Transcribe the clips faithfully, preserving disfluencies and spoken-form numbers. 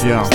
трущоб.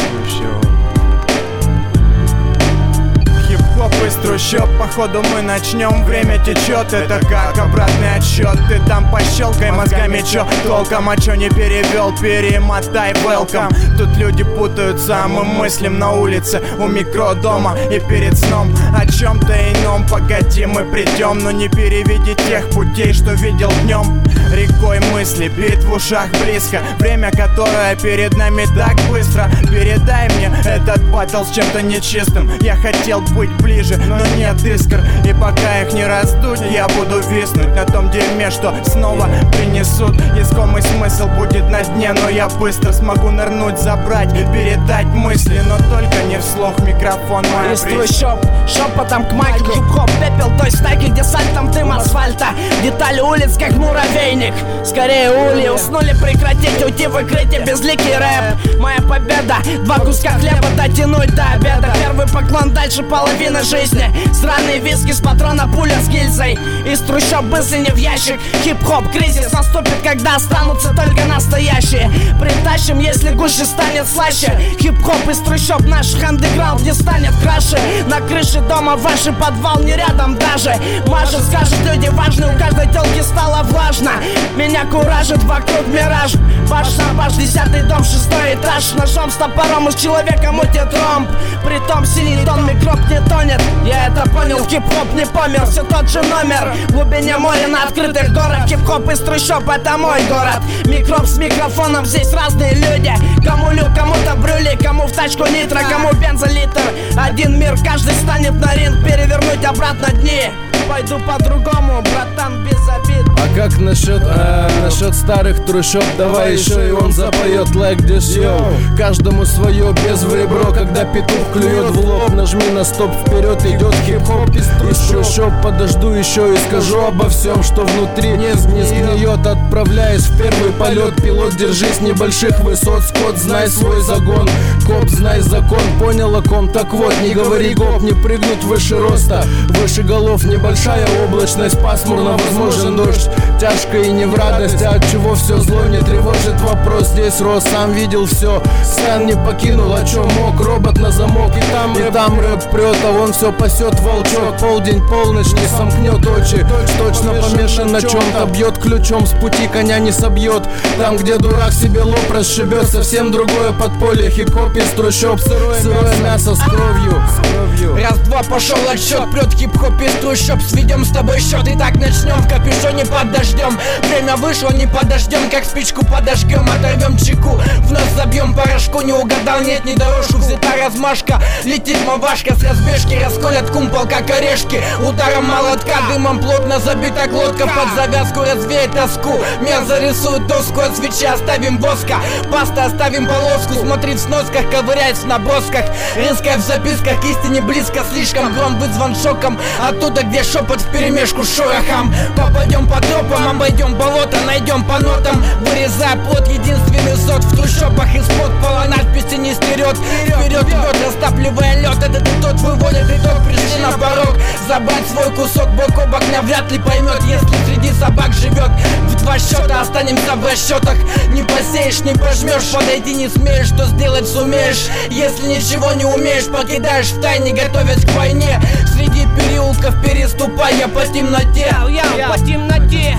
Хип-хоп из трущоб, походу мы начнем. Время течет, это как обратный отсчет. Ты там пощелкай мозгами, чё толком, а чё не перевел, перемотай, welcome. Тут люди путаются, а мы мыслим на улице, у микродома и перед сном о чем-то ином. Погоди, мы придем, но не переведи тех путей, что видел днем. Рекой мысли, бит в ушах близко, время, которое перед нами так быстро. Передай мне этот баттл с чем-то нечистым. Я хотел быть ближе, но нет искр. И пока их не раздуть, я буду виснуть на том дерьме, что снова принесут. Искомый смысл будет на дне, но я быстро смогу нырнуть, забрать, передать мысли, но только не вслух. Микрофон моя из трущоб, шепотом к майку. Хип-хоп, пепел той стаки, где сальтом дым асфальта. Детали улиц, как муравейник. Скорее ули, уснули, прекратить, уйти в укрытие, безликий рэп. Моя победа, два куска хлеба дотянуть до обеда. Первый поклон, дальше половина жизни. Сраные виски с патрона, пуля с гильзой. Из трущоб мысли не в ящик. Хип-хоп, кризис наступит, когда останутся только настоящие. Притащим, если гуще станет слаще. Хип-хоп из трущоб, наш андеграунд не станет краше. На крыше дома ваш подвал не рядом даже. Маша скажет, люди важны, у каждой телки стало влажно. Меня куражит вокруг мираж. Баш на баш, десятый дом, шестой этаж. Ножом с топором из человека мутит ромб. Притом синий тон, микроб не тонет. Я это понял, хип-хоп не помер. Все тот же номер, в глубине моря на открытых горах. Хип-хоп из трущоб, это мой город. Микроб с микрофоном, здесь разные люди. Кому люк, кому-то брюли, кому в тачку нитро, кому бензолитр. Один мир, каждый станет на ринг, перевернуть обратно дни. Пойду по-другому, братан, без обид. А как насчет, а, насчет старых трущоб? Давай еще и он запоет like this, yo. Каждому свое, без выбро. Когда петух клюет в лоб, нажми на стоп, вперед идет хип-хоп из трущоб. Подожду еще и скажу обо всем, что внутри не сгниет. Отправляясь в первый полет, пилот, держись небольших высот. Скот, знай свой загон, коп, знай закон. Понял о ком? Так вот, не говори гоп, не прыгнуть выше роста, выше голов. Небольшая облачность, пасмурно, возможен дождь. Тяжко и не в радость, а от чего все зло не тревожит вопрос. Здесь рос, сам видел все, сцен не покинул, о чем мог. Робот на замок, и там, и там рэп прет, а он все пасет волчок. Полдень, полночь, не сомкнет очи. Точно помешан на чем-то, бьет ключом с пути, коня не собьет. Там, где дурак себе лоб расшибет, совсем другое подполье. Хип-хоп из трущоб, сырое мясо с кровью. Раз-два, пошел отсчет, прет хип-хоп из трущоб. Сведем с тобой счет и так начнем. В капюшоне под дождем, время вышло, не подождем. Как спичку подожгем, оторвем чеку, в нос забьем порошку. Не угадал, нет, не дорожку, взята размашка. Летит мавашка с разбежки, расколят кумпол, как орешки. Ударом молотка, дымом плотно забита глотка. Под завязку развеет тоску, меня зарисует доску. От свечи оставим воска, паста оставим полоску. Смотри в сносках, ковыряется в набросках. Резкая в записках, к истине близко. Слишком гром вызван шоком, оттуда, где шепот вперемешку с шорохом. Попадем по тропам, обойдем болото, найдем по нотам. Вырезая плод, единственный сот в трущобах. Из-под пола надписи не стерет. Вперед идет, растапливая лед. Это ты тот выводит итог, пришли на порог. Забрать свой кусок бок о бок навряд ли поймет, если среди собак живет. В два счета останемся в расчетах. Не посеешь, не пожмешь, подойти не смеешь, что сделать сумеешь. Если ничего не умеешь, покидаешь в тайне, готовясь к войне. Среди переулков переступая по темноте. По темноте.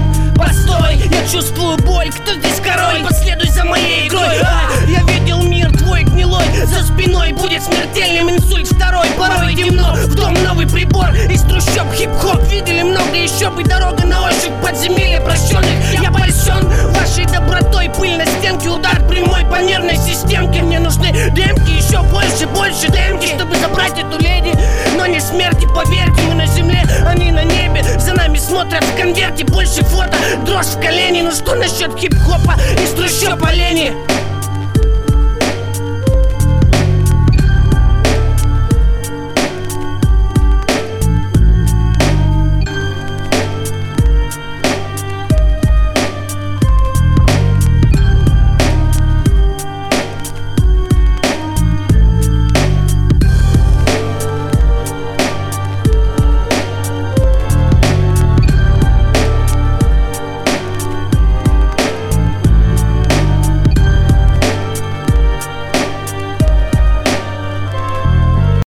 Постой, я чувствую боль, кто здесь король? Последуй за моей игрой. А, я видел мир твой гнилой, за спиной будет смертельным инсульт второй. Порой темно, в дом новый прибор из трущоб. Хип-хоп видели много еще бы. Дорога на ощупь, подземелья прощенных. Я польщен вашей добротой, пыль на стенке, удар прямой по нервной системке. Мне нужны демки, еще больше, больше демки, чтобы забрать эту леди. Но не смерти, поверьте, мы на земле, они на небе. За нами смотрят в конверте, больше фото, дрожь в колени. Ну что насчет хип-хопа из трущоб олени?